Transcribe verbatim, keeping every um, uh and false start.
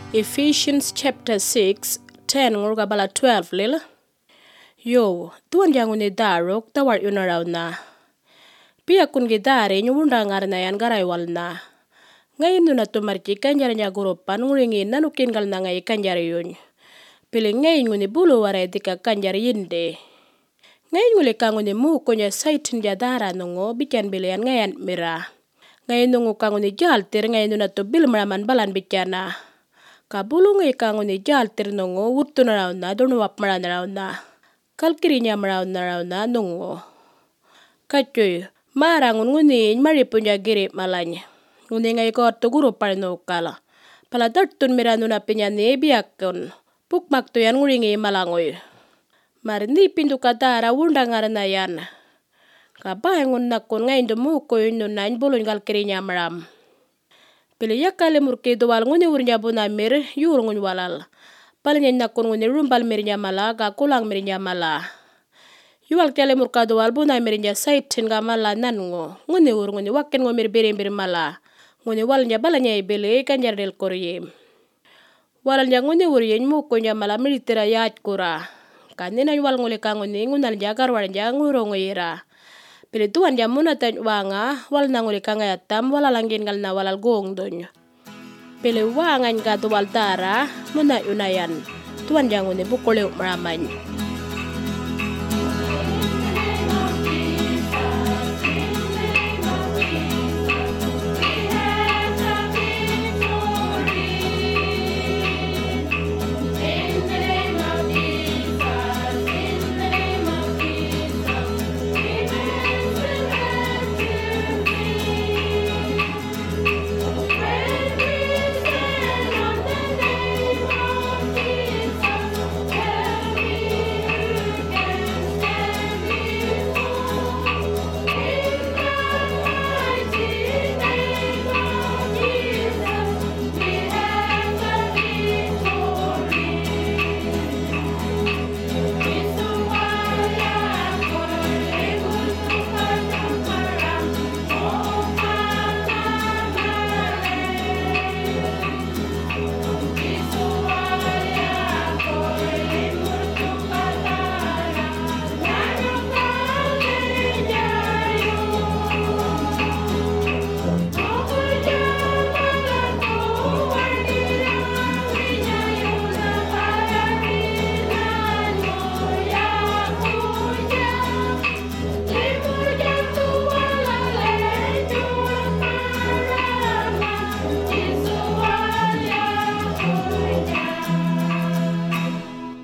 Ephesians chapter six, ten ngurga bala twelve lil. Yo, tuan jangun ni darok tawar yunaraw na. Pia kun gidare nyumunda ngar na yan garay wal na. Ngayon nuna tumarki kanjara niya gurupan nguringin nanukin gal na ngay kanjara yun. Pili ngayon nguni bulu waray di ka kanjara yinde. Ngayon nguli ka nguni muko niya saitin niya dara nungo bikin bilian ngayon mira. Ngayon nungo ka nguni jaltir ngayon nuna to bil maraman balan bikin na. Kabulu ngay ka nguni jaltir nungo wuto na raw na doon wap maran na raw na. Kalkiri niya maran na raw na nungo. Kachoy, marangun nguni maripun niya girip malanya. Nguni ngay ko to guru parno kala. Pala dartun mira nuna pinya nebiyakon. Pukmak to yan nguringi malangoy. Marini pindu kadara wunda ngarana yan. Kabayangun nakon ngayon dumuko yun nun na bulun kalkiri niya maram. Pili yakale murke doal nguni urnya buna mir yur ngun walal. Palanya nakon nguni rumbal mirnya mala ga kulang mirnya mala. Yual kale murka doal buna mirnya saitin ga mala nango. Nguni ur nguni wakin ngomir birim birim mala. Nguni walnya balanya ibele kanjar del koryem. Walnya nguni ur yen muko nya mala militira yat kura. Kanina yual ngule ka nguni ngunal jagar warnya nguro ngoyira. Pili tuan dia muna tan wanga wal nanguli ka ngayatam wala langgin gal na walal gong donyo. Pili wanga nga duwal dara muna yunayan. Tuan dia nguni bukole maraman.